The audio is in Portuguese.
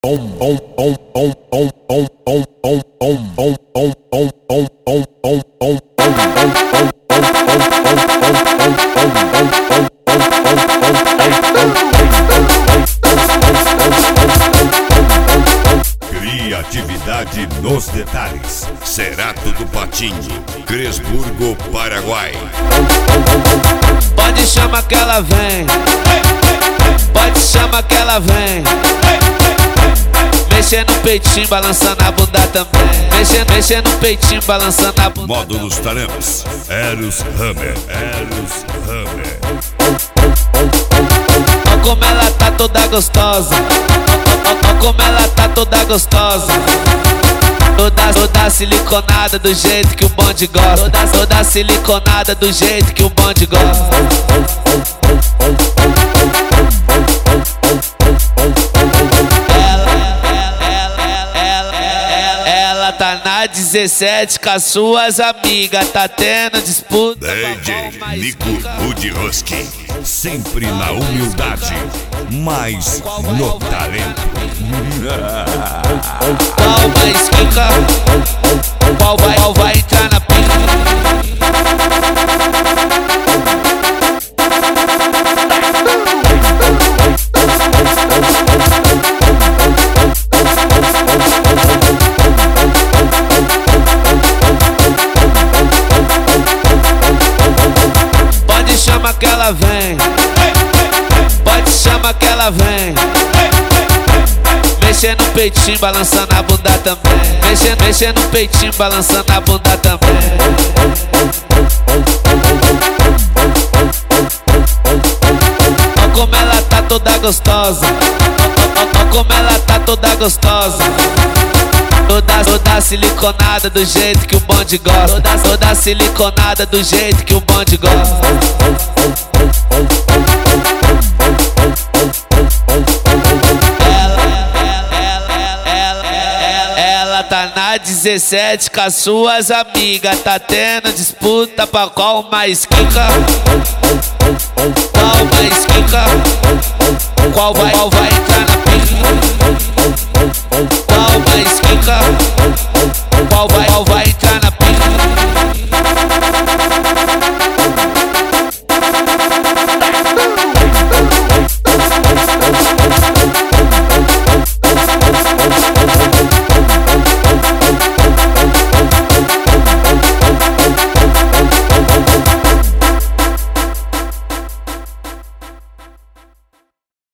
Criatividade nos detalhes. Cerato do Patinho, Cresburgo, Paraguai. Pode chamar que ela vem, pode chamar que ela vem. Mexendo no peitinho, balançando a bunda também. Mexendo no peitinho, balançando a bunda. Módulos Taremas, Eros Hammer. Ó como ela tá toda gostosa, ó como ela tá toda gostosa. Toda siliconada do jeito que o bonde gosta. Toda siliconada do jeito que o bonde gosta. Ela tá na 17 com as suas amigas, tá tendo disputa. DJ Nico Budroski, sempre na humildade, mas no talento. Qual mais quica? Qual vai entrar na pica? Pode chamar que ela vem, pode chamar que ela vem. Mexendo no peitinho, balançando a bunda também. Mexendo no peitinho, balançando a bunda também. Ó como ela tá toda gostosa, ó como ela tá toda gostosa. Toda siliconada do jeito que o bonde gosta. Toda siliconada do jeito que o bonde gosta. Ela tá na 17 com as suas amigas, tá tendo disputa pra qual mais quica. Qual mais quica? Qual vai entrar na pica? Qual mais quica? Qual vai